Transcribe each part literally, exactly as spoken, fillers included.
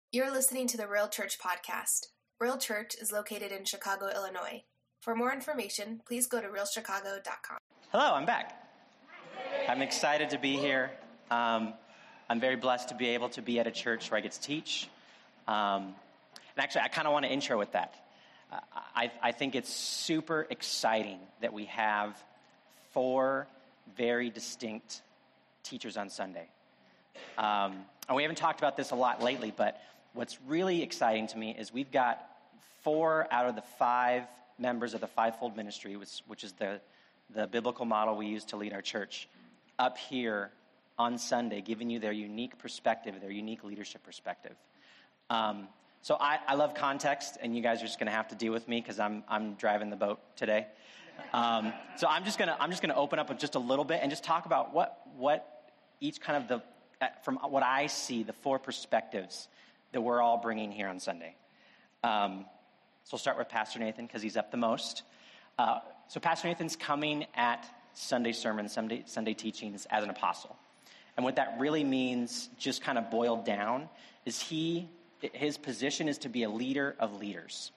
You're listening to the Real Church podcast. Real Church is located in Chicago, Illinois. For more information, please go to real chicago dot com. Hello, I'm back. I'm excited to be here. Um, I'm very blessed to be able to be at a church where I get to teach. Um, and actually, I kind of want to intro with that. Uh, I, I think it's super exciting that we have four very distinct teachers on Sunday. Um, and we haven't talked about this a lot lately, but what's really exciting to me is we've got four out of the five members of the fivefold ministry, which, which is the, the biblical model we use to lead our church, up here on Sunday, giving you their unique perspective, their unique leadership perspective. Um, so I, I love context, and you guys are just going to have to deal with me because I'm I'm driving the boat today. Um, so I'm just gonna I'm just gonna open up with just a little bit and just talk about what what each kind of the from what I see the four perspectives that we're all bringing here on Sunday. Um, so we'll start with Pastor Nathan because he's up the most. Uh, so Pastor Nathan's coming at Sunday sermons, Sunday, Sunday teachings as an apostle. And what that really means, just kind of boiled down, is he his position is to be a leader of leaders.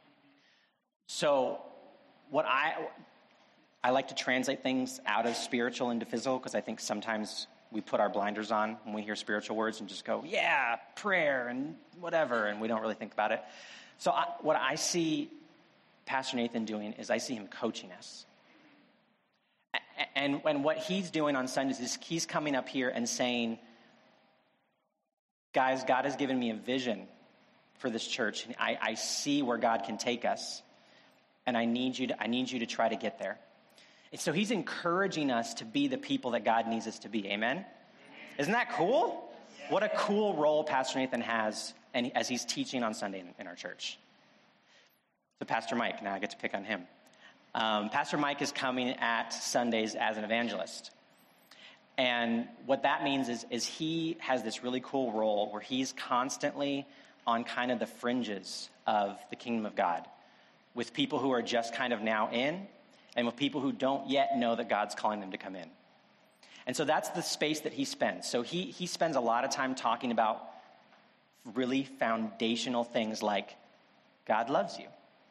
So what I I like to translate things out of spiritual into physical because I think sometimes we put our blinders on when we hear spiritual words and just go, yeah, prayer and whatever, and we don't really think about it. So I, what I see Pastor Nathan doing is I see him coaching us. And when what he's doing on Sundays is he's coming up here and saying, guys, God has given me a vision for this church. And I, I see where God can take us. And I need you to, I need you to try to get there. And so he's encouraging us to be the people that God needs us to be. Amen? Isn't that cool? What a cool role Pastor Nathan has and as he's teaching on Sunday in, in our church. So Pastor Mike, now I get to pick on him. Um, Pastor Mike is coming at Sundays as an evangelist. And what that means is, is he has this really cool role where he's constantly on kind of the fringes of the kingdom of God with people who are just kind of now in and with people who don't yet know that God's calling them to come in. And so that's the space that he spends. So he he spends a lot of time talking about really foundational things like God loves you.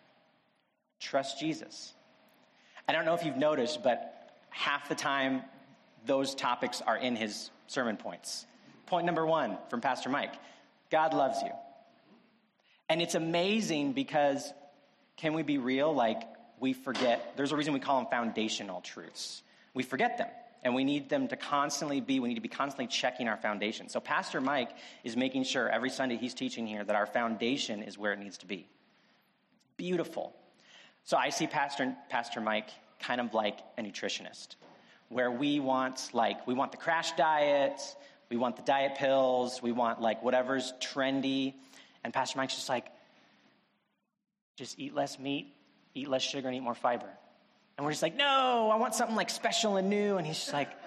Trust Jesus. I don't know if you've noticed, but half the time those topics are in his sermon points. Point number one from Pastor Mike, God loves you. And it's amazing because, can we be real? Like, we forget, there's a reason we call them foundational truths. We forget them, and we need them to constantly be, we need to be constantly checking our foundation. So Pastor Mike is making sure every Sunday he's teaching here that our foundation is where it needs to be. Beautiful. So I see Pastor Pastor Mike kind of like a nutritionist, where we want like we want the crash diet, we want the diet pills, we want like whatever's trendy, and Pastor Mike's just like, just eat less meat, eat less sugar, and eat more fiber. And we're just like, no, I want something like special and new. And he's just like,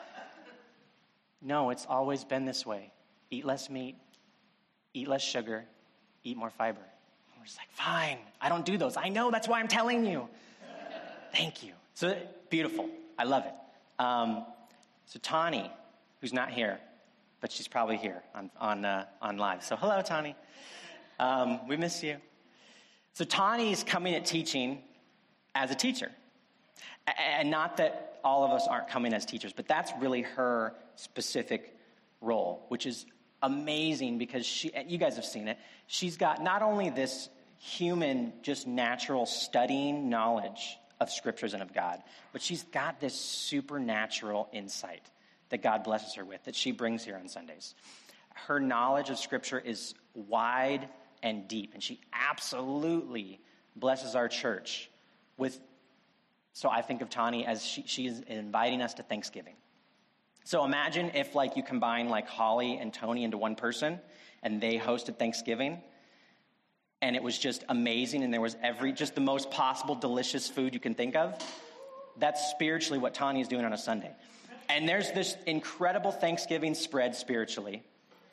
no, it's always been this way. Eat less meat, eat less sugar, eat more fiber. We're just like, fine, I don't do those. I know, that's why I'm telling you. Thank you. So beautiful. I love it. Um, so Tani, who's not here, but she's probably here on on, uh, on live. So hello, Tani. Um, we miss you. So Tani's coming at teaching as a teacher. And not that all of us aren't coming as teachers, but that's really her specific role, which is amazing because she, you guys have seen it. She's got not only this human, just natural studying knowledge of scriptures and of God, but she's got this supernatural insight that God blesses her with that she brings here on Sundays. Her knowledge of scripture is wide and deep, and she absolutely blesses our church with, so I think of Tani as she, she is inviting us to Thanksgiving. So imagine if like you combine like Holly and Tony into one person and they hosted Thanksgiving and it was just amazing and there was every, just the most possible delicious food you can think of. That's spiritually what Tani is doing on a Sunday. And there's this incredible Thanksgiving spread spiritually.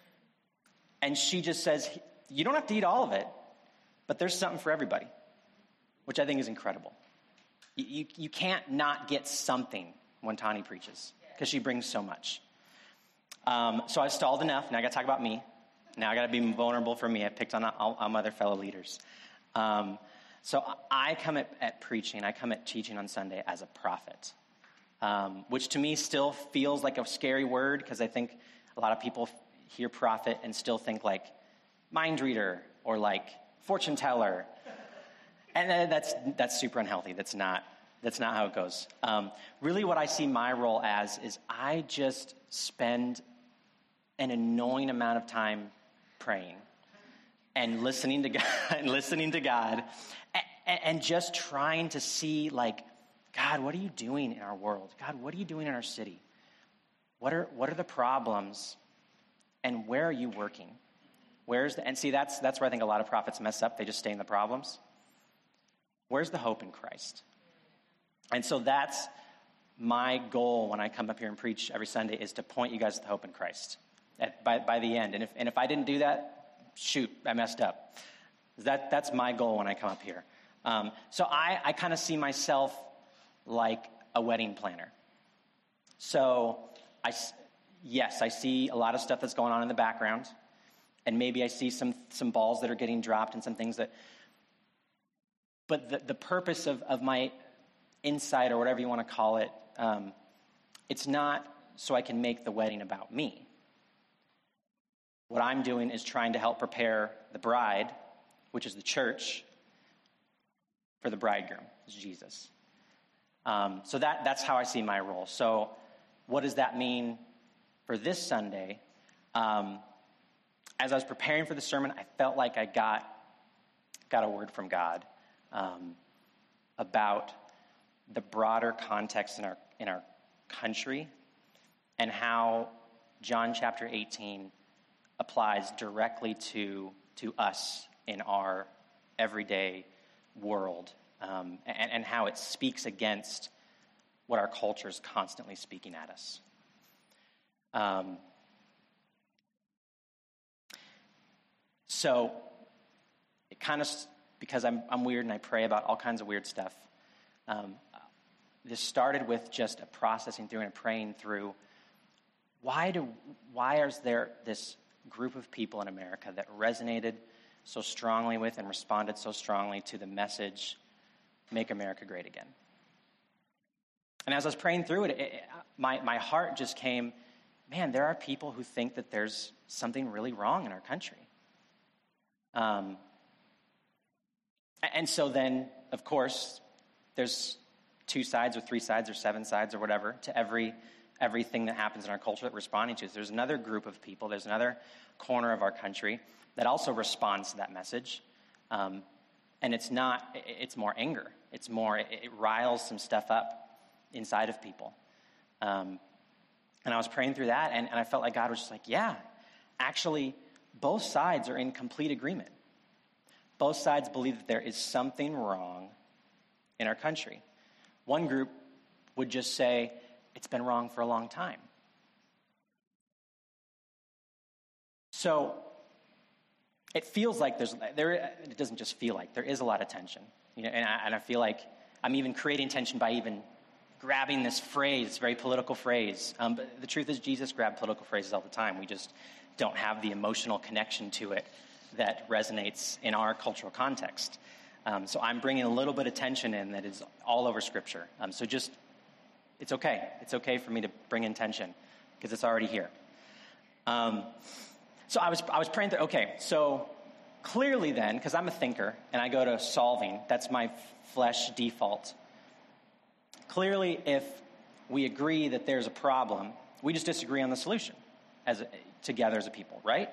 And she just says, you don't have to eat all of it, but there's something for everybody, which I think is incredible. You, you, you can't not get something when Tani preaches because she brings so much. Um, so I stalled enough. Now I got to talk about me. Now I got to be vulnerable for me. I picked on all, all my other fellow leaders. Um, so I come at, at preaching, I come at teaching on Sunday as a prophet, um, which to me still feels like a scary word because I think a lot of people hear prophet and still think like mind reader or like fortune teller. And that's that's super unhealthy. That's not that's not how it goes. Um, really what I see my role as is I just spend an annoying amount of time praying and listening to God and listening to God and, and just trying to see like, God, what are you doing in our world? God, what are you doing in our city? What are what are the problems and where are you working? Where's the and see that's that's where I think a lot of prophets mess up. They just stay in the problems. Where's the hope in Christ? And so that's my goal when I come up here and preach every Sunday is to point you guys to the hope in Christ at, by, by the end. And if, and if I didn't do that, shoot, I messed up. That, that's my goal when I come up here. Um, so I, I kind of see myself like a wedding planner. So I, yes, I see a lot of stuff that's going on in the background. And maybe I see some, some balls that are getting dropped and some things that... But the, the purpose of, of my insight or whatever you want to call it, um, it's not so I can make the wedding about me. What I'm doing is trying to help prepare the bride, which is the church, for the bridegroom, is Jesus. Um, so that that's how I see my role. So what does that mean for this Sunday? Um, as I was preparing for the sermon, I felt like I got got a word from God. Um, about the broader context in our in our country and how John chapter eighteen applies directly to to us in our everyday world, um, and, and how it speaks against what our culture is constantly speaking at us. Um, so it kind of... because I'm I'm weird and I pray about all kinds of weird stuff. Um, this started with just a processing through and praying through why do why is there this group of people in America that resonated so strongly with and responded so strongly to the message, Make America Great Again. And as I was praying through it, it, it my, my heart just came, man, there are people who think that there's something really wrong in our country. Um. And so then, of course, there's two sides or three sides or seven sides or whatever to every everything that happens in our culture that we're responding to. So there's another group of people, there's another corner of our country that also responds to that message. Um, and it's not, it's more anger. It's more, it, it riles some stuff up inside of people. Um, and I was praying through that, and, and I felt like God was just like, yeah, actually, both sides are in complete agreement. Both sides believe that there is something wrong in our country. One group would just say, it's been wrong for a long time. So it feels like there's, there, it doesn't just feel like, there is a lot of tension. You know, and I, and I feel like I'm even creating tension by even grabbing this phrase, very political phrase. Um, but the truth is Jesus grabbed political phrases all the time. We just don't have the emotional connection to it that resonates in our cultural context. Um, so I'm bringing a little bit of tension in that is all over Scripture. Um, so just, it's okay. It's okay for me to bring in tension because it's already here. Um, so I was I was praying through, okay, so clearly then, because I'm a thinker and I go to solving, that's my flesh default. Clearly, if we agree that there's a problem, we just disagree on the solution as a, together as a people, right?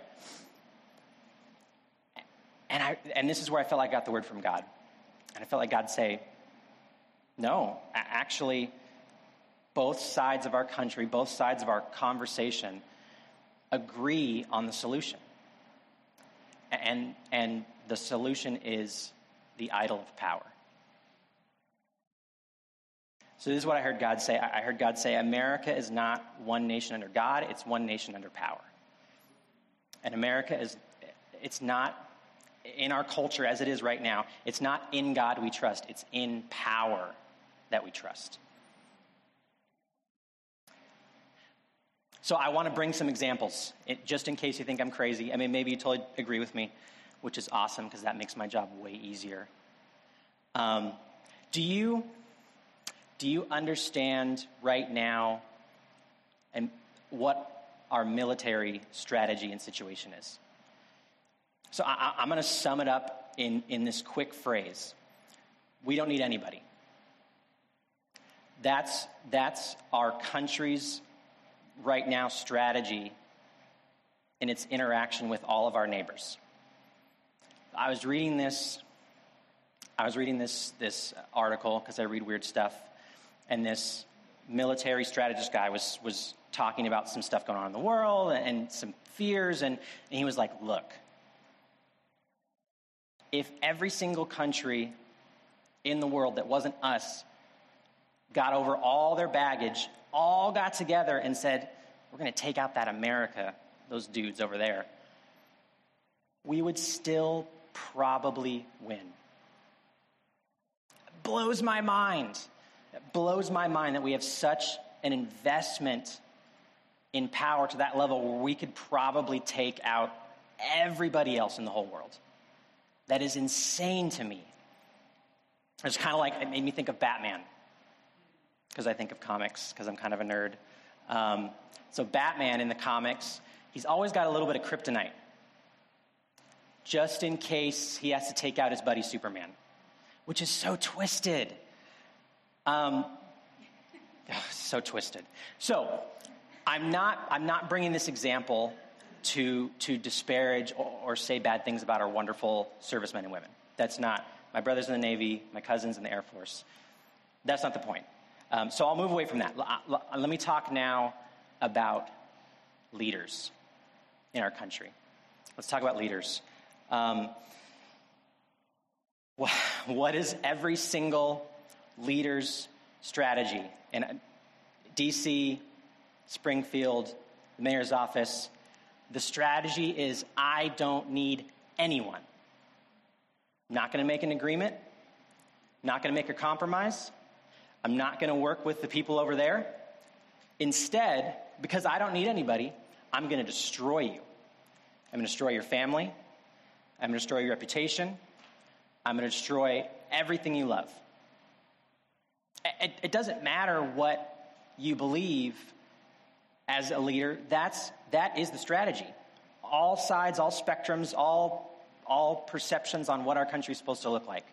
And I and this is where I felt like I got the word from God. And I felt like God say, no, actually, both sides of our country, both sides of our conversation agree on the solution. And, and the solution is the idol of power. So this is what I heard God say. I heard God say, America is not one nation under God, it's one nation under power. And America is, it's not, in our culture as it is right now, it's not in God we trust, it's in power that we trust. So I want to bring some examples, it, just in case you think I'm crazy. I mean, maybe you totally agree with me, which is awesome because that makes my job way easier. Um, do you do you understand right now and what our military strategy and situation is? So I, I'm going to sum it up in, in this quick phrase. We don't need anybody. That's, that's our country's right now strategy in its interaction with all of our neighbors. I was reading this, I was reading this, this article because I read weird stuff, and this military strategist guy was, was talking about some stuff going on in the world and, and some fears, and, and he was like, look, if every single country in the world that wasn't us got over all their baggage, all got together and said, we're going to take out that America, those dudes over there, we would still probably win. It blows my mind. It blows my mind that we have such an investment in power to that level where we could probably take out everybody else in the whole world. That is insane to me. It's kind of like, it made me think of Batman, because I think of comics, because I'm kind of a nerd. Um, so Batman in the comics, he's always got a little bit of kryptonite, just in case he has to take out his buddy Superman, which is so twisted. Um, so twisted. So I'm not, I'm not bringing this example to, to disparage or, or say bad things about our wonderful servicemen and women. That's not, my brother's in the Navy, my cousin's in the Air Force. That's not the point. Um, so I'll move away from that. L- l- let me talk now about leaders in our country. Let's talk about leaders. Um, wh- what is every single leader's strategy? In D C, Springfield, the mayor's office, the strategy is, I don't need anyone. Not going to make an agreement. Not going to make a compromise. I'm not going to work with the people over there. Instead, because I don't need anybody, I'm going to destroy you. I'm going to destroy your family. I'm going to destroy your reputation. I'm going to destroy everything you love. It, it doesn't matter what you believe as a leader. That's, that is the strategy. All sides, all spectrums, all, all perceptions on what our country is supposed to look like.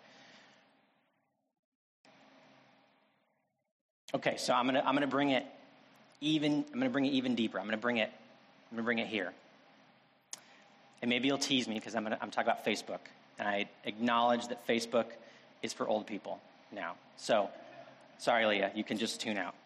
Okay, so I'm gonna I'm gonna bring it even I'm gonna bring it even deeper. I'm gonna bring it I'm gonna bring it here. And maybe you'll tease me because I'm gonna I'm talking about Facebook, and I acknowledge that Facebook is for old people now. So, sorry, Leah, you can just tune out.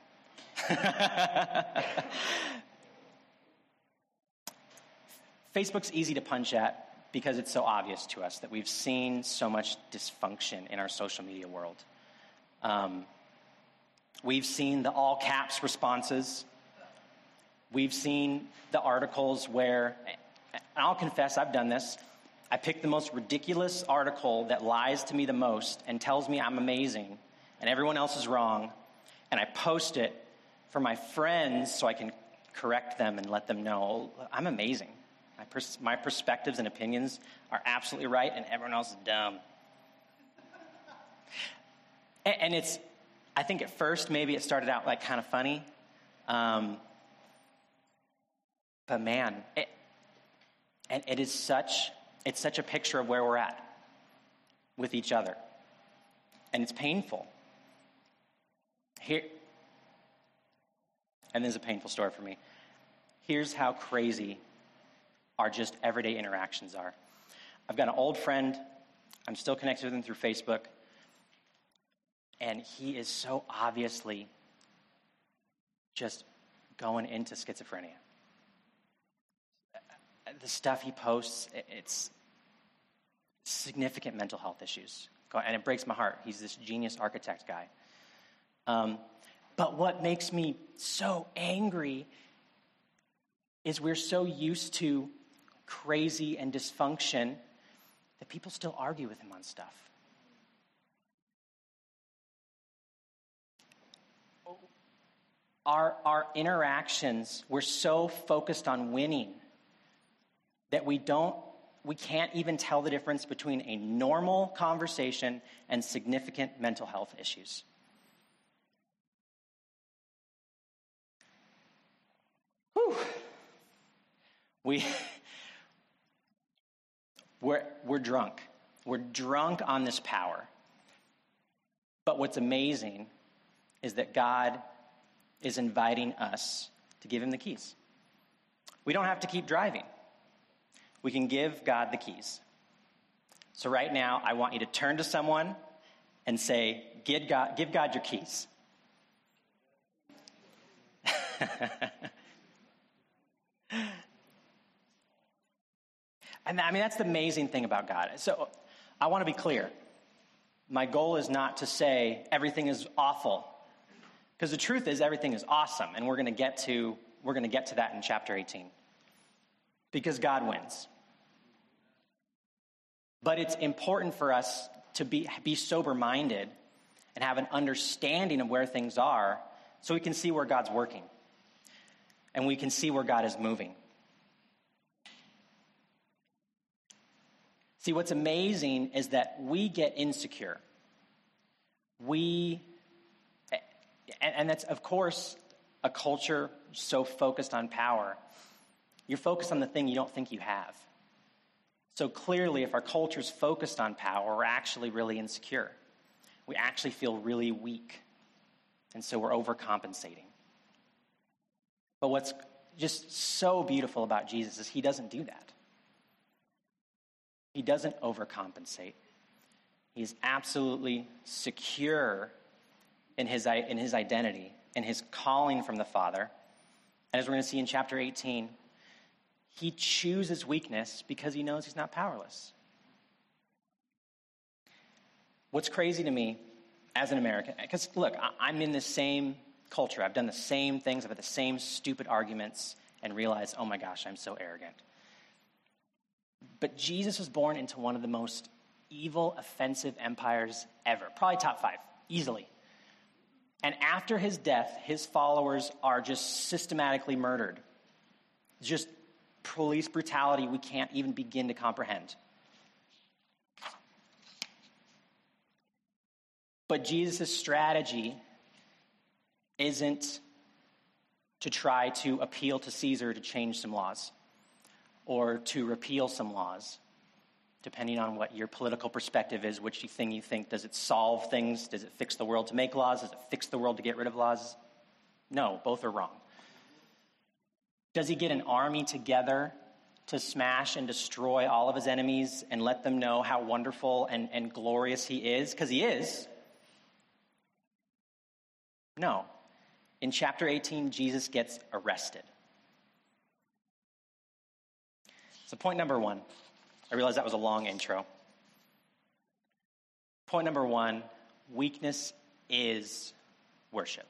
Facebook's easy to punch at because it's so obvious to us that we've seen so much dysfunction in our social media world. Um, We've seen the all caps responses. We've seen the articles where, and I'll confess I've done this, I pick the most ridiculous article that lies to me the most and tells me I'm amazing and everyone else is wrong, and I post it for my friends so I can correct them and let them know I'm amazing. My, pers- my perspectives and opinions are absolutely right and everyone else is dumb. and, and it's I think at first maybe it started out like kind of funny, um, but man, it, and it is such it's such a picture of where we're at with each other, and it's painful. Here, and there's a painful story for me. Here's how crazy our just everyday interactions are. I've got an old friend. I'm still connected with him through Facebook. And he is so obviously just going into schizophrenia. The stuff he posts, it's significant mental health issues. And it breaks my heart. He's this genius architect guy. Um, but what makes me so angry is we're so used to crazy and dysfunction that people still argue with him on stuff. our, our interactions, we're so focused on winning that we don't, we can't even tell the difference between a normal conversation and significant mental health issues. Whew. We, we're, we're drunk. We're drunk on this power. But what's amazing is that God is inviting us to give him the keys. We don't have to keep driving. We can give God the keys. So right now, I want you to turn to someone and say, give God, give God your keys. And I mean, that's the amazing thing about God. So I want to be clear. My goal is not to say everything is awful, because the truth is everything is awesome, and we're going to get to we're going to get to that in chapter eighteen. Because God wins. But it's important for us to be be sober-minded and have an understanding of where things are so we can see where God's working. And we can see where God is moving. See, what's amazing is that we get insecure. We, and, and that's, of course, a culture so focused on power. You're focused on the thing you don't think you have. So clearly, if our culture's focused on power, we're actually really insecure. We actually feel really weak. And so we're overcompensating. But what's just so beautiful about Jesus is he doesn't do that. He doesn't overcompensate. He's absolutely secure in his, in his identity, in his calling from the Father. And as we're going to see in chapter eighteen, he chooses weakness because he knows he's not powerless. What's crazy to me as an American, because look, I'm in the same culture. I've done the same things. I've had the same stupid arguments and realized, oh my gosh, I'm so arrogant. But Jesus was born into one of the most evil, offensive empires ever. Probably top five, easily. And after his death, his followers are just systematically murdered. Just police brutality we can't even begin to comprehend. But Jesus' strategy isn't to try to appeal to Caesar to change some laws or to repeal some laws, depending on what your political perspective is, which thing you think. Does it solve things? Does it fix the world to make laws? Does it fix the world to get rid of laws? No, both are wrong. Does he get an army together to smash and destroy all of his enemies and let them know how wonderful and, and glorious he is? Because he is. No. In chapter eighteen, Jesus gets arrested. So point number one, I realize that was a long intro. Point number one, weakness is worship.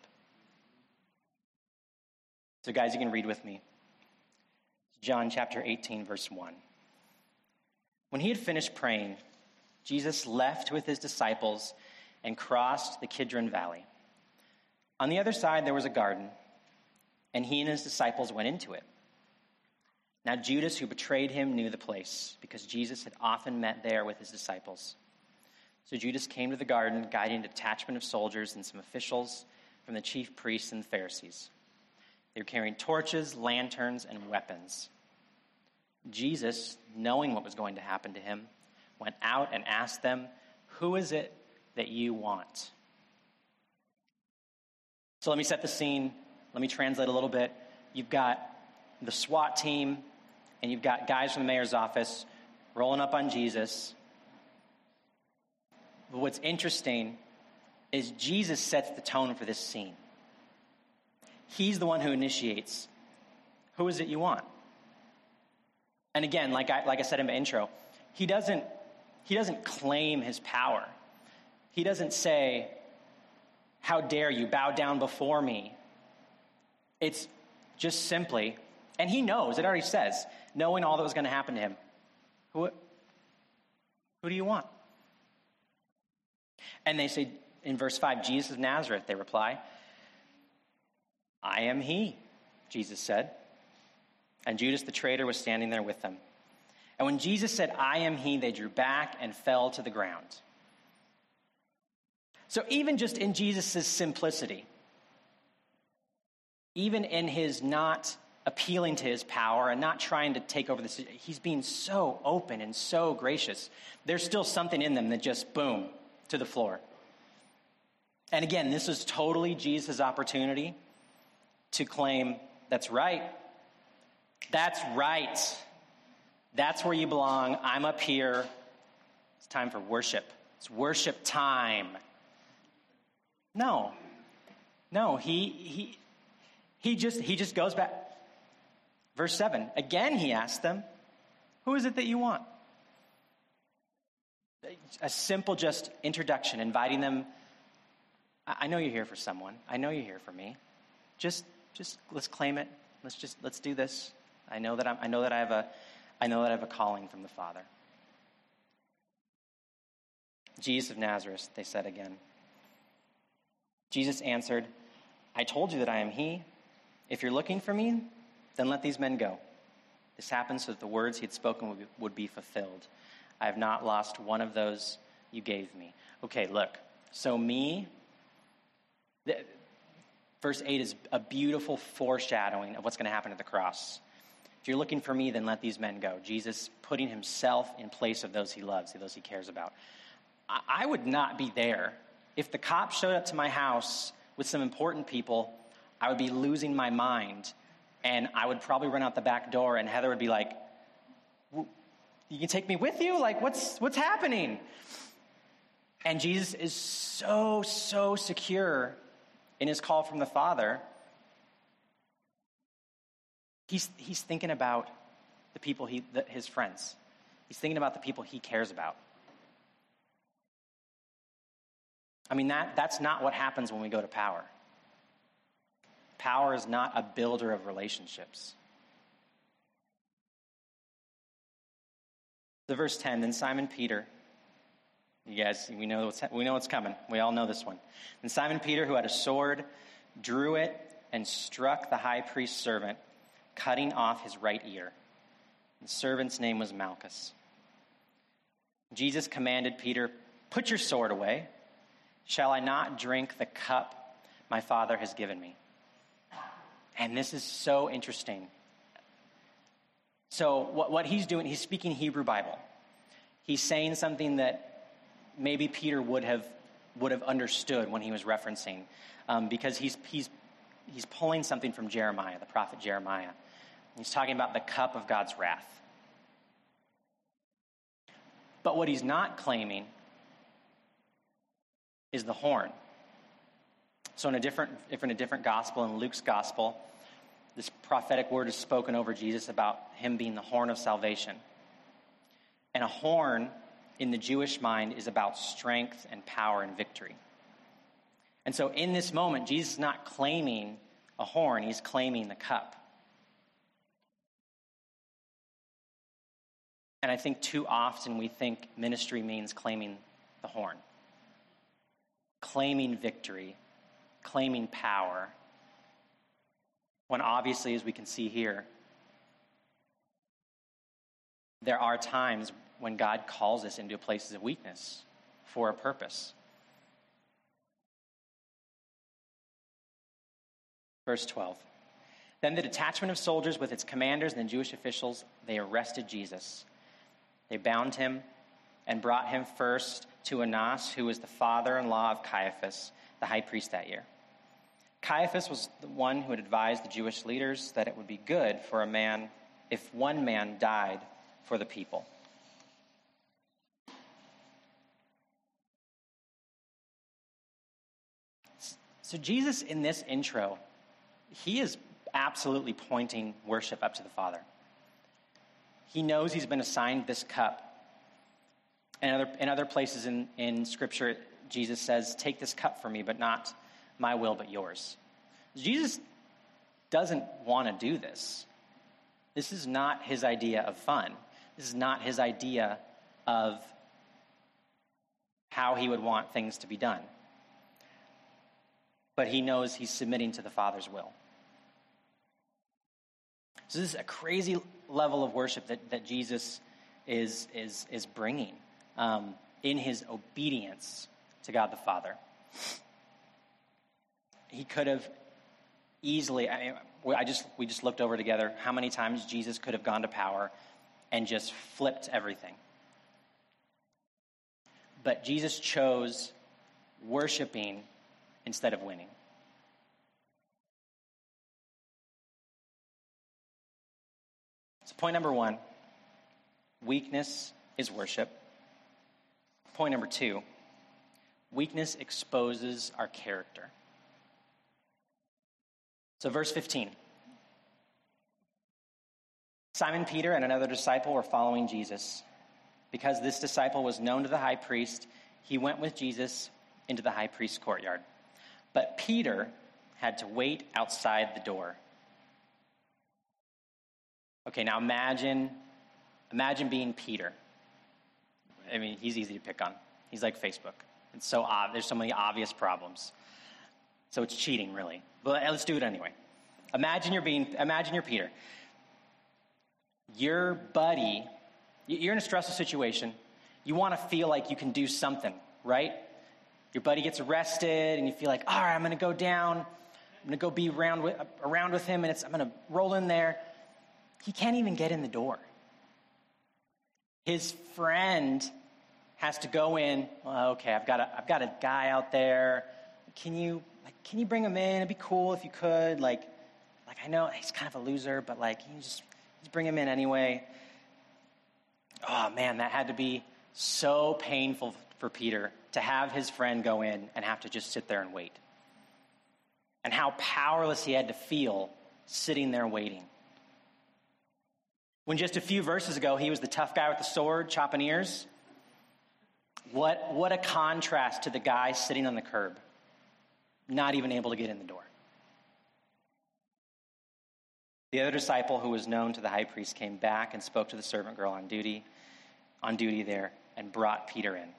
So guys, you can read with me. John chapter eighteen, verse one. When he had finished praying, Jesus left with his disciples and crossed the Kidron Valley. On the other side, there was a garden, and he and his disciples went into it. Now Judas, who betrayed him, knew the place, because Jesus had often met there with his disciples. So Judas came to the garden, guiding a detachment of soldiers and some officials from the chief priests and the Pharisees. They were carrying torches, lanterns, and weapons. Jesus, knowing what was going to happen to him, went out and asked them, "Who is it that you want?" So let me set the scene. Let me translate a little bit. You've got the SWAT team, and you've got guys from the mayor's office rolling up on Jesus. But what's interesting is Jesus sets the tone for this scene. He's the one who initiates. Who is it you want? And again, like I, like I said in my intro, he doesn't, he doesn't claim his power. He doesn't say, "How dare you bow down before me?" It's just simply, and he knows, it already says, knowing all that was going to happen to him, who, who do you want? And they say in verse five, "Jesus of Nazareth," they reply. "I am he," Jesus said. And Judas the traitor was standing there with them. And when Jesus said, "I am he," they drew back and fell to the ground. So even just in Jesus' simplicity, even in his not appealing to his power and not trying to take over this, he's being so open and so gracious. There's still something in them that just, boom, to the floor. And again, this is totally Jesus' opportunity to claim, "That's right. That's right. That's where you belong. I'm up here. It's time for worship. It's worship time." No. No, he he he just he just goes back. Verse seven. Again he asked them, "Who is it that you want?" A simple just introduction, inviting them. I know you're here for someone. I know you're here for me. Just just let's claim it. Let's just let's do this. I know that I'm, I know that I have a I know that I have a calling from the Father. "Jesus of Nazareth," they said again. Jesus answered, "I told you that I am he. If you're looking for me, then let these men go." This happened so that the words he had spoken would be, would be fulfilled. "I have not lost one of those you gave me." Okay, look. So me, the, verse eight is a beautiful foreshadowing of what's going to happen at the cross. If you're looking for me, then let these men go. Jesus putting himself in place of those he loves, those he cares about. I, I would not be there. If the cops showed up to my house with some important people, I would be losing my mind. And I would probably run out the back door, and Heather would be like, "You can take me with you? Like, what's what's happening?" And Jesus is so, so secure in his call from the Father. He's he's thinking about the people, he the, his friends. He's thinking about the people he cares about. I mean, that that's not what happens when we go to power. Power is not a builder of relationships. The verse ten, then Simon Peter, you guys, we know what's we know what's coming. We all know this one. Then Simon Peter, who had a sword, drew it and struck the high priest's servant, cutting off his right ear. The servant's name was Malchus. Jesus commanded Peter, "Put your sword away. Shall I not drink the cup my Father has given me?" And this is so interesting. So what, what he's doing, he's speaking Hebrew Bible. He's saying something that maybe Peter would have would have understood when he was referencing, um, because he's he's he's pulling something from Jeremiah, the prophet Jeremiah. He's talking about the cup of God's wrath. But what he's not claiming is the horn. So in a different, if in a different gospel, in Luke's gospel, this prophetic word is spoken over Jesus about him being the horn of salvation. And a horn in the Jewish mind is about strength and power and victory. And so in this moment, Jesus is not claiming a horn, he's claiming the cup. And I think too often we think ministry means claiming the horn, claiming victory, claiming power, when obviously, as we can see here, there are times when God calls us into places of weakness for a purpose. Verse twelve. Then the detachment of soldiers with its commanders and the Jewish officials, they arrested Jesus. They bound him and brought him first to Annas, who was the father-in-law of Caiaphas, the high priest that year. Caiaphas was the one who had advised the Jewish leaders that it would be good for a man if one man died for the people. So Jesus, in this intro, he is absolutely pointing worship up to the Father. He knows he's been assigned this cup. And other, in other places in, in Scripture, Jesus says, "Take this cup from me, but not my will, but yours." Jesus doesn't want to do this. This is not his idea of fun. This is not his idea of how he would want things to be done. But he knows he's submitting to the Father's will. So this is a crazy level of worship that, that Jesus is, is, is bringing um, in his obedience to God the Father. He could have easily, I mean, I just we just looked over together how many times Jesus could have gone to power and just flipped everything. But Jesus chose worshiping instead of winning. So point number one, weakness is worship. Point number two, weakness exposes our character. So verse fifteen. Simon Peter and another disciple were following Jesus. Because this disciple was known to the high priest, he went with Jesus into the high priest's courtyard. But Peter had to wait outside the door. Okay, now imagine, imagine being Peter. I mean, he's easy to pick on. He's like Facebook. It's so ob- there's so many obvious problems. So it's cheating, really. But let's do it anyway. Imagine you're being, imagine you're Peter. Your buddy, you're in a stressful situation. You want to feel like you can do something, right? Your buddy gets arrested, and you feel like, all right, I'm going to go down. I'm going to go be around with, around with him, and it's, I'm going to roll in there. He can't even get in the door. His friend has to go in. Well, okay, I've got a, I've got a guy out there. Can you, like, can you bring him in? It'd be cool if you could. Like, like I know he's kind of a loser, but like, can you just, just bring him in anyway? Oh man, that had to be so painful for Peter to have his friend go in and have to just sit there and wait. And how powerless he had to feel sitting there waiting. When just a few verses ago, he was the tough guy with the sword, chopping ears. What, what a contrast to the guy sitting on the curb, not even able to get in the door. The other disciple who was known to the high priest came back and spoke to the servant girl on duty, on duty there, and brought Peter in.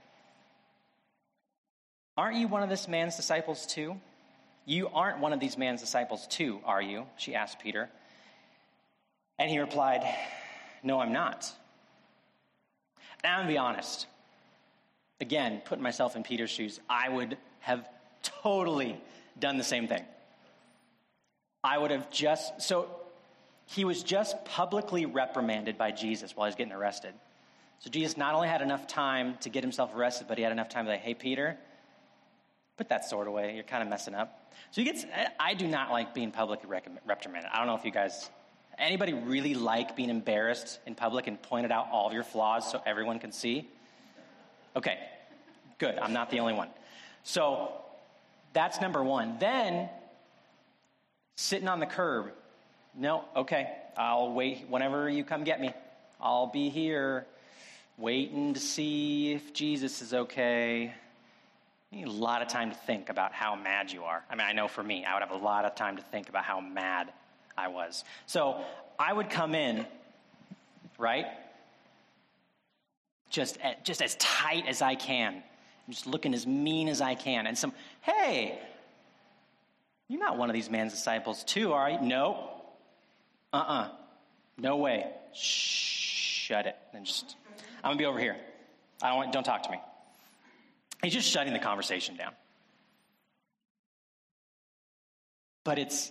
Aren't you one of this man's disciples too? You aren't one of these man's disciples too, are you? She asked Peter. And he replied, no, I'm not. And I'm going to be honest. Again, putting myself in Peter's shoes, I would have totally done the same thing. I would have just, so he was just publicly reprimanded by Jesus while he was getting arrested. So Jesus not only had enough time to get himself arrested, but he had enough time to like, hey, Peter, put that sword away. You're kind of messing up. So he gets, I do not like being publicly reprimanded. I don't know if you guys, anybody really like being embarrassed in public and pointed out all of your flaws so everyone can see? Okay, good. I'm not the only one. So that's number one. Then, sitting on the curb. No, okay, I'll wait whenever you come get me. I'll be here waiting to see if Jesus is okay. You need a lot of time to think about how mad you are. I mean, I know for me, I would have a lot of time to think about how mad I was. So I would come in, right? Just, just as tight as I can. Just looking as mean as I can. And some, hey, you're not one of these man's disciples too, are you? No. Uh-uh. No way. Shh, shut it. And just, I'm going to be over here. I don't want, don't talk to me. He's just shutting the conversation down. But it's,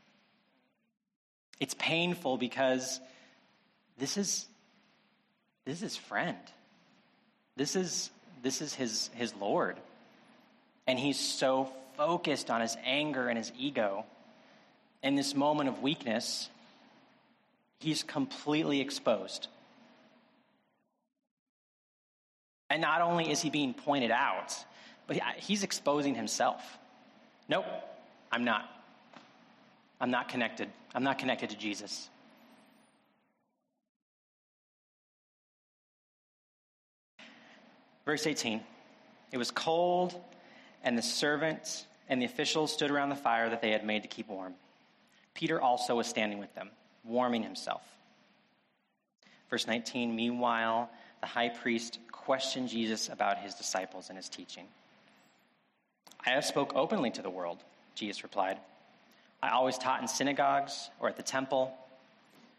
it's painful because this is, this is his friend. This is, this is his, his Lord. And he's so focused on his anger and his ego. In this moment of weakness, he's completely exposed. And not only is he being pointed out, but he's exposing himself. Nope, I'm not. I'm not connected. I'm not connected to Jesus. Verse eighteen, it was cold, and the servants and the officials stood around the fire that they had made to keep warm. Peter also was standing with them, warming himself. Verse nineteen, meanwhile, the high priest questioned Jesus about his disciples and his teaching. I have spoke openly to the world, Jesus replied. I always taught in synagogues or at the temple,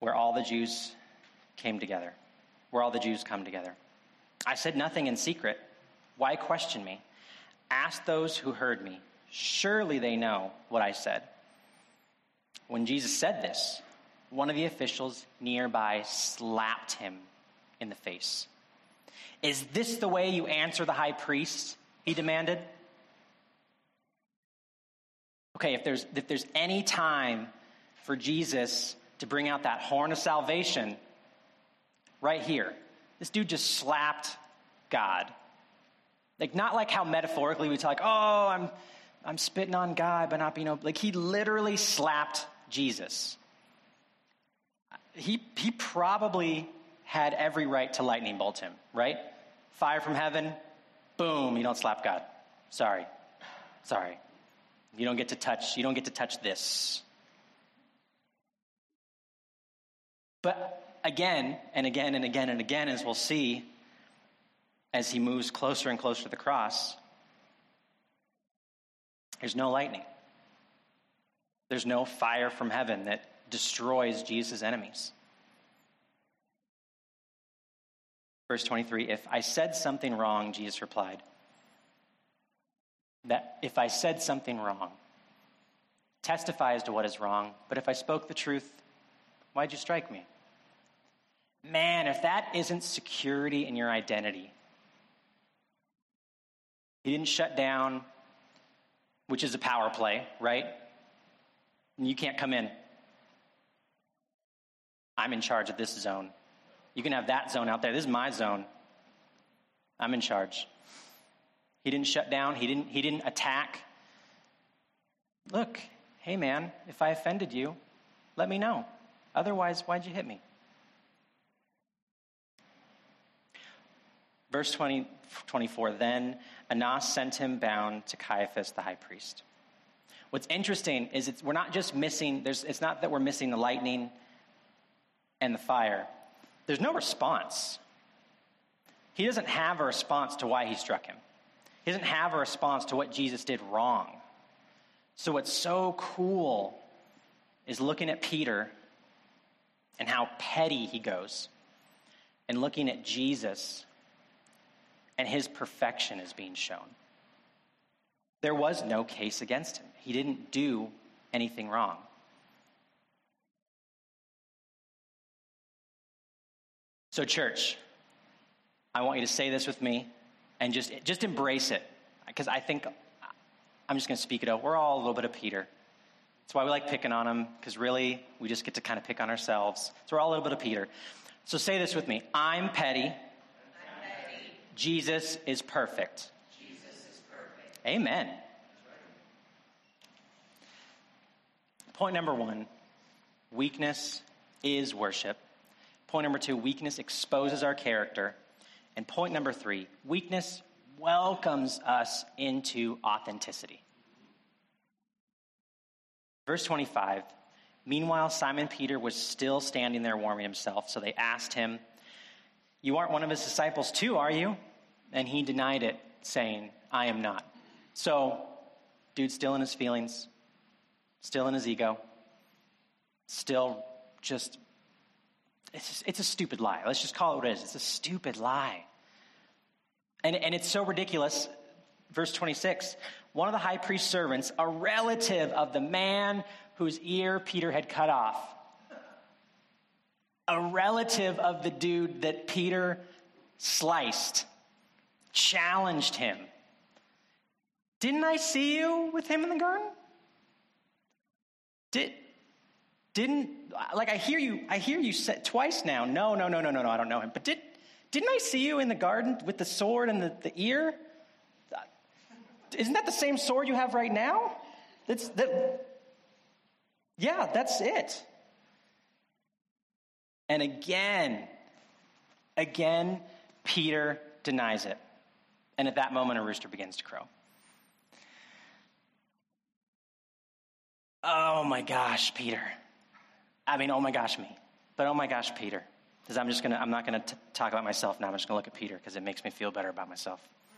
where all the Jews came together, where all the Jews come together. I said nothing in secret. Why question me? Ask those who heard me. Surely they know what I said. When Jesus said this, one of the officials nearby slapped him in the face. Is this the way you answer the high priest? He demanded. Okay, if there's if there's any time for Jesus to bring out that horn of salvation, right here. This dude just slapped God. Like, not like how metaphorically we talk, oh, I'm I'm spitting on God by not being open. Like, he literally slapped Jesus. He he probably had every right to lightning bolt him, right? Fire from heaven, boom, you don't slap God. Sorry. Sorry. You don't get to touch, you don't get to touch this. But again, and again, and again, and again, as we'll see, as he moves closer and closer to the cross, there's no lightning. There's no fire from heaven that destroys Jesus' enemies. Verse twenty-three, if I said something wrong, Jesus replied, that if I said something wrong, testify as to what is wrong, but if I spoke the truth, why'd you strike me? Man, if that isn't security in your identity. He didn't shut down, which is a power play, right? And you can't come in. I'm in charge of this zone. You can have that zone out there. This is my zone. I'm in charge. He didn't shut down. He didn't, he didn't attack. Look, hey man, if I offended you, let me know. Otherwise, why'd you hit me? Verse twenty, twenty-four, then Annas sent him bound to Caiaphas, the high priest. What's interesting is it's, we're not just missing, there's, it's not that we're missing the lightning and the fire. There's no response. He doesn't have a response to why he struck him. He doesn't have a response to what Jesus did wrong. So what's so cool is looking at Peter and how petty he goes, and looking at Jesus and his perfection is being shown. There was no case against him. He didn't do anything wrong. So church, I want you to say this with me and just, just embrace it. Because I think, I'm just going to speak it out. We're all a little bit of Peter. That's why we like picking on him, because really, we just get to kind of pick on ourselves. So we're all a little bit of Peter. So say this with me. I'm petty. I'm petty. Jesus is perfect. Jesus is perfect. Amen. Right. Point number one, weakness is worship. Point number two, weakness exposes our character. And point number three, weakness welcomes us into authenticity. Verse twenty-five, meanwhile, Simon Peter was still standing there warming himself. So they asked him, you aren't one of his disciples too, are you? And he denied it, saying, I am not. So, dude's still in his feelings, still in his ego, still just, it's, just, it's a stupid lie. Let's just call it what it is. It's a stupid lie. And, and it's so ridiculous. Verse twenty-six, one of the high priest's servants, a relative of the man whose ear Peter had cut off, a relative of the dude that Peter sliced, challenged him. Didn't I see you with him in the garden? Did, didn't, like I hear you, I hear you say twice now, no, no, no, no, no, no, I don't know him. But did, didn't I see you in the garden with the sword and the, the ear? Isn't that the same sword you have right now? That's that. Yeah, that's it. And again, again, Peter denies it. And at that moment, a rooster begins to crow. Oh my gosh, Peter. I mean, oh my gosh, me. But oh my gosh, Peter. Because I'm just going to, I'm not going to talk about myself now. I'm just going to look at Peter because it makes me feel better about myself.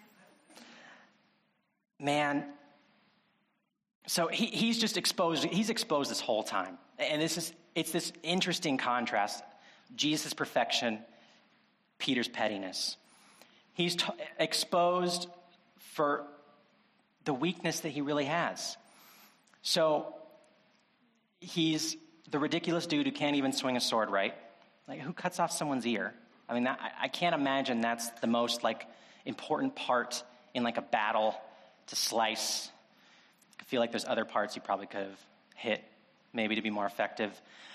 Man, so he, he's just exposed, he's exposed this whole time. And this is, it's this interesting contrast. Jesus' perfection, Peter's pettiness. He's t- exposed for the weakness that he really has. So he's the ridiculous dude who can't even swing a sword, right? Like, who cuts off someone's ear? I mean, that, I, I can't imagine that's the most, like, important part in, like, a battle to slice. I feel like there's other parts you probably could have hit, maybe to be more effective.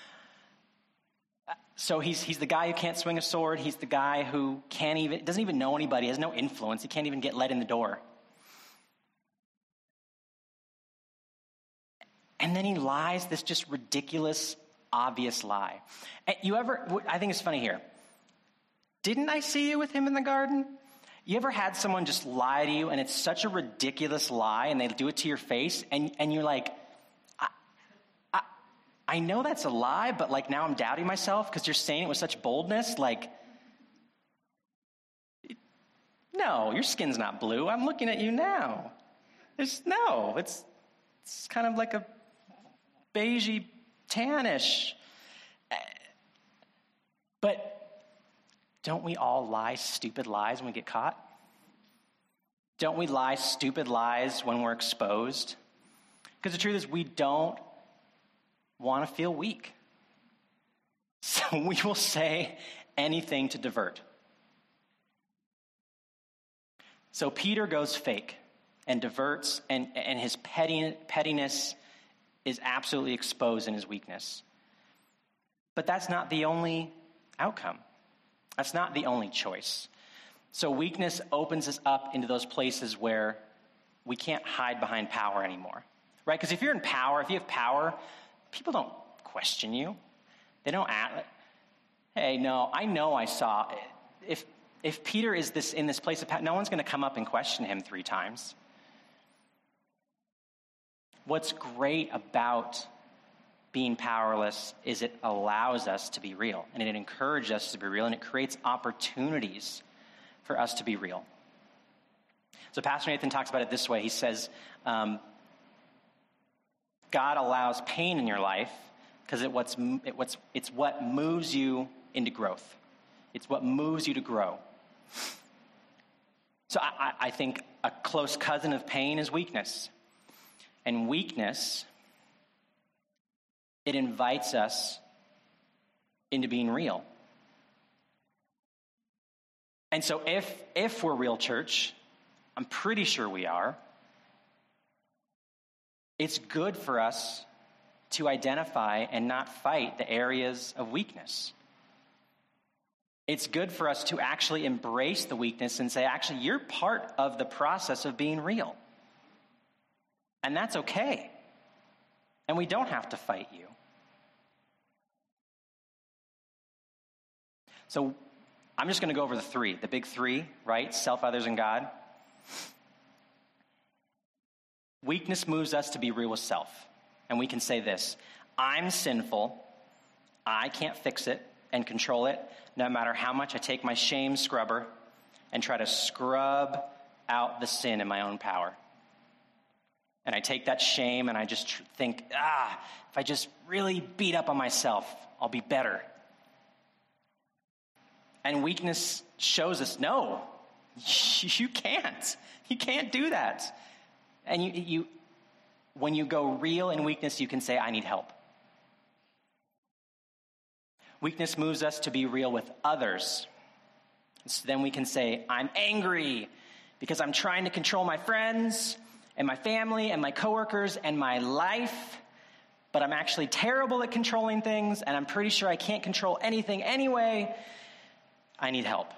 So he's he's the guy who can't swing a sword. He's the guy who can't even doesn't even know anybody, has no influence. He can't even get let in the door. And then he lies this just ridiculous, obvious lie. And you ever, I think it's funny here. Didn't I see you with him in the garden? You ever had someone just lie to you and it's such a ridiculous lie and they do it to your face and, and you're like, I, I, I know that's a lie, but like now I'm doubting myself because you're saying it with such boldness. Like, no, your skin's not blue. I'm looking at you now. There's no, it's, it's kind of like a beigey, tannish. But don't we all lie stupid lies when we get caught? Don't we lie stupid lies when we're exposed? Because the truth is we don't want to feel weak. So we will say anything to divert. So Peter goes fake and diverts, and, and his petty, pettiness is absolutely exposed in his weakness. But that's not the only outcome. That's not the only choice. So weakness opens us up into those places where we can't hide behind power anymore, right? Because if you're in power, if you have power, people don't question you. They don't act, hey, no, I know I saw. If if Peter is this in this place of power, no one's going to come up and question him three times. What's great about being powerless is it allows us to be real, and it encourages us to be real, and it creates opportunities for us to be real. So Pastor Nathan talks about it this way. He says, um, God allows pain in your life because it what's, it what's, it's what moves you into growth. It's what moves you to grow. So I, I think a close cousin of pain is weakness. And weakness, it invites us into being real. And so if if we're real church, I'm pretty sure we are, it's good for us to identify and not fight the areas of weakness. It's good for us to actually embrace the weakness and say, actually, you're part of the process of being real. And that's okay. And we don't have to fight you. So I'm just going to go over the three, the big three, right? Self, others, and God. Weakness moves us to be real with self. And we can say this, I'm sinful. I can't fix it and control it, no matter how much I take my shame scrubber and try to scrub out the sin in my own power. And I take that shame and I just tr- think, ah, if I just really beat up on myself, I'll be better. And weakness shows us, no, you can't. You can't do that. And you, you, when you go real in weakness, you can say, I need help. Weakness moves us to be real with others. So then we can say, I'm angry because I'm trying to control my friends and my family and my coworkers and my life, but I'm actually terrible at controlling things, and I'm pretty sure I can't control anything anyway. I need help.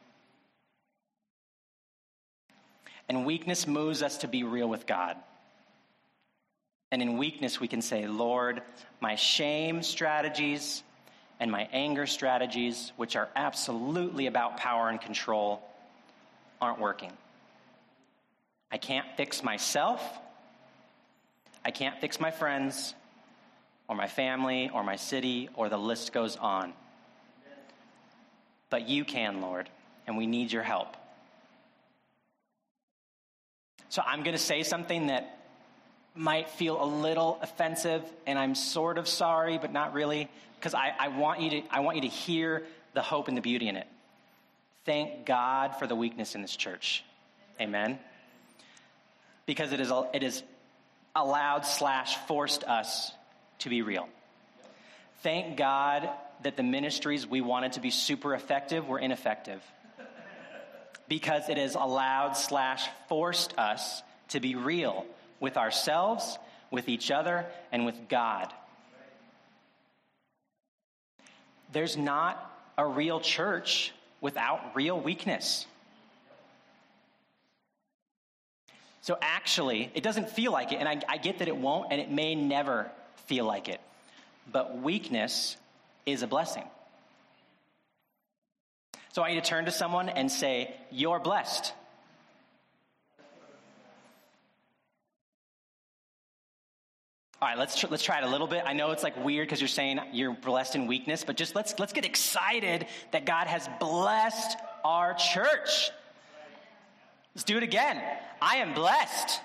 And weakness moves us to be real with God. And in weakness, we can say, Lord, my shame strategies and my anger strategies, which are absolutely about power and control, aren't working. I can't fix myself. I can't fix my friends or my family or my city, or the list goes on. But you can, Lord, and we need your help. So I'm going to say something that might feel a little offensive, and I'm sort of sorry, but not really, because I, I want you to I want you to hear the hope and the beauty in it. Thank God for the weakness in this church. Amen. Because it is it is allowed slash forced us to be real. Thank God that the ministries we wanted to be super effective were ineffective. Because it has allowed slash forced us to be real with ourselves, with each other, and with God. There's not a real church without real weakness. So actually, it doesn't feel like it, and I, I get that it won't, and it may never feel like it. But weakness is a blessing. So I want you to turn to someone and say, "You're blessed." All right, let's tr- let's try it a little bit. I know it's like weird because you're saying you're blessed in weakness, but just let's let's get excited that God has blessed our church. Let's do it again. I am blessed.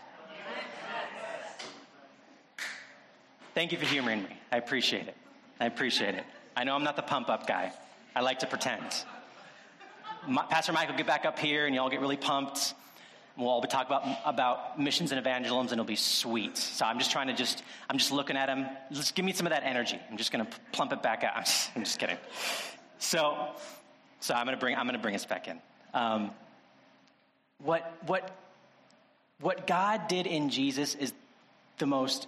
Thank you for humoring me. I appreciate it. I appreciate it. I know I'm not the pump up guy. I like to pretend. My, Pastor Mike will get back up here, and y'all get really pumped. We'll all be talking about, about missions and evangelisms, and it'll be sweet. So I'm just trying to just, I'm just looking at him. Just give me some of that energy. I'm just going to plump it back out. I'm just, I'm just kidding. So, so I'm going to bring, I'm going to bring us back in. Um, what, what, what God did in Jesus is the most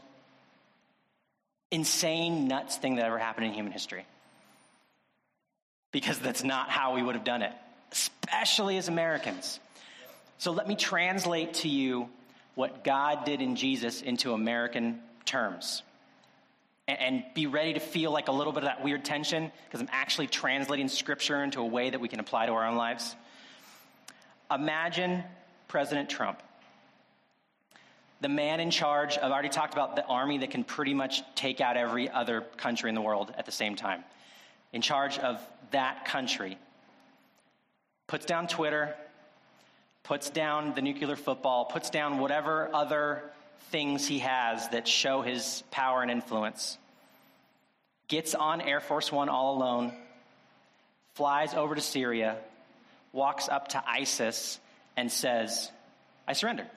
insane, nuts thing that ever happened in human history. Because that's not how we would have done it, especially as Americans. So let me translate to you what God did in Jesus into American terms. And, and be ready to feel like a little bit of that weird tension, because I'm actually translating Scripture into a way that we can apply to our own lives. Imagine President Trump, the man in charge of, I already talked about the army that can pretty much take out every other country in the world at the same time. In charge of that country, puts down Twitter, puts down the nuclear football, puts down whatever other things he has that show his power and influence, gets on Air Force One all alone, flies over to Syria, walks up to ISIS, and says, "I surrender."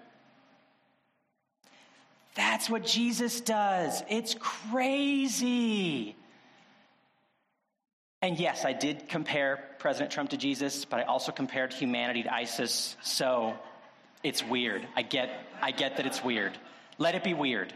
That's what Jesus does. It's crazy. And yes, I did compare President Trump to Jesus, but I also compared humanity to ISIS, so it's weird. I get, I get that it's weird. Let it be weird.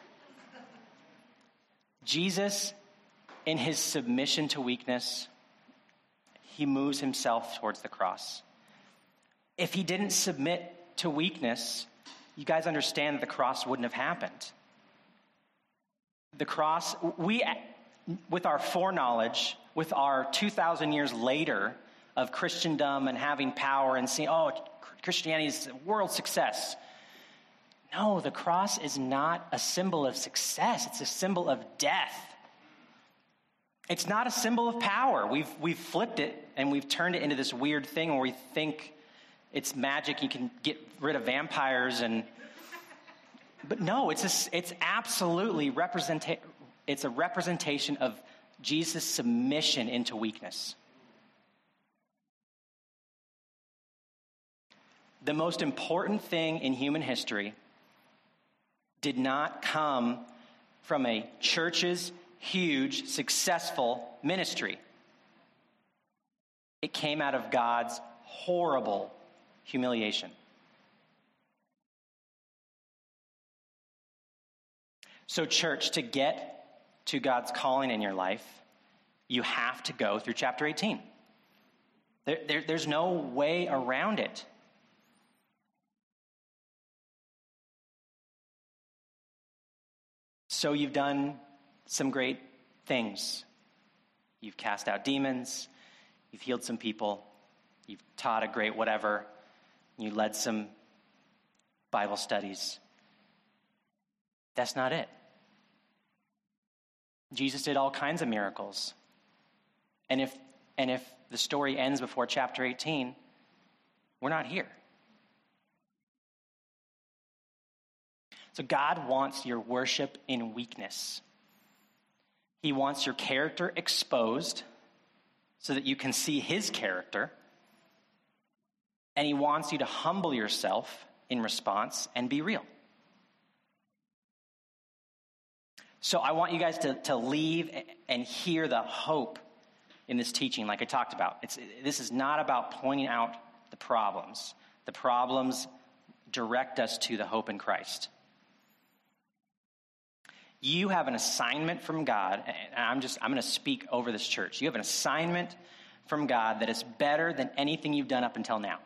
Jesus, in his submission to weakness, he moves himself towards the cross. If he didn't submit to weakness, you guys understand that the cross wouldn't have happened. The cross, we, with our foreknowledge, with our two thousand years later of Christendom and having power and seeing, oh, Christianity is a world success. No, the cross is not a symbol of success. It's a symbol of death. It's not a symbol of power. We've we've flipped it and we've turned it into this weird thing where we think it's magic. You can get rid of vampires and, but no, it's a, it's absolutely representa- It's a representation of Jesus' submission into weakness. The most important thing in human history did not come from a church's huge, successful ministry. It came out of God's horrible humiliation. So, church, to get to God's calling in your life, you have to go through chapter eighteen. There, there, there's no way around it. So you've done some great things. You've cast out demons. You've healed some people. You've taught a great whatever. You led some Bible studies. That's not it. Jesus did all kinds of miracles. And if and if the story ends before chapter eighteen, we're not here. So God wants your worship in weakness. He wants your character exposed so that you can see his character. And he wants you to humble yourself in response and be real. So I want you guys to, to leave and hear the hope in this teaching like I talked about. It's, this is not about pointing out the problems. The problems direct us to the hope in Christ. You have an assignment from God, and I'm just, I'm going to speak over this church. You have an assignment from God that is better than anything you've done up until now.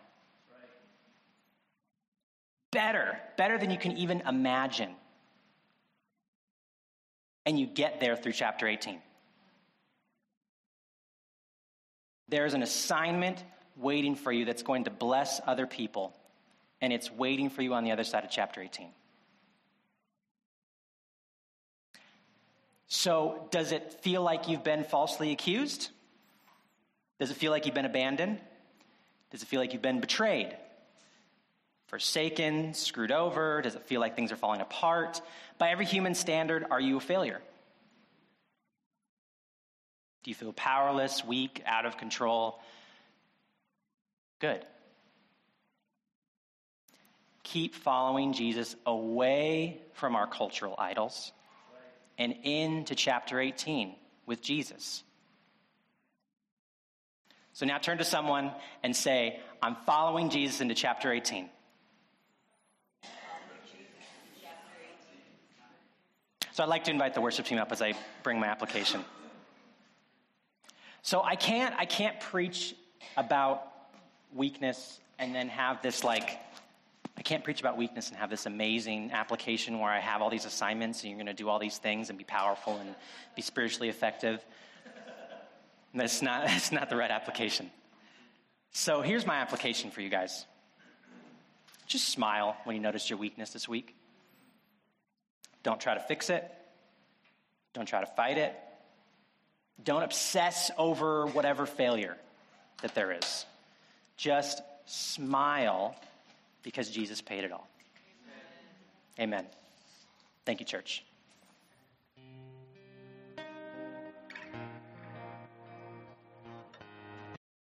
Better, better than you can even imagine. And you get there through chapter eighteen. There's an assignment waiting for you that's going to bless other people, and it's waiting for you on the other side of chapter eighteen. So, does it feel like you've been falsely accused? Does it feel like you've been abandoned? Does it feel like you've been betrayed? Forsaken, screwed over? Does it feel like things are falling apart? By every human standard, are you a failure? Do you feel powerless, weak, out of control? Good. Keep following Jesus away from our cultural idols and into chapter eighteen with Jesus. So now turn to someone and say, I'm following Jesus into chapter eighteen. So I'd like to invite the worship team up as I bring my application. So I can't, I can't preach about weakness and then have this like, I can't preach about weakness and have this amazing application where I have all these assignments and you're going to do all these things and be powerful and be spiritually effective. And that's not, that's not the right application. So here's my application for you guys. Just smile when you notice your weakness this week. Don't try to fix it. Don't try to fight it. Don't obsess over whatever failure that there is. Just smile because Jesus paid it all. Amen. Amen. Thank you, church.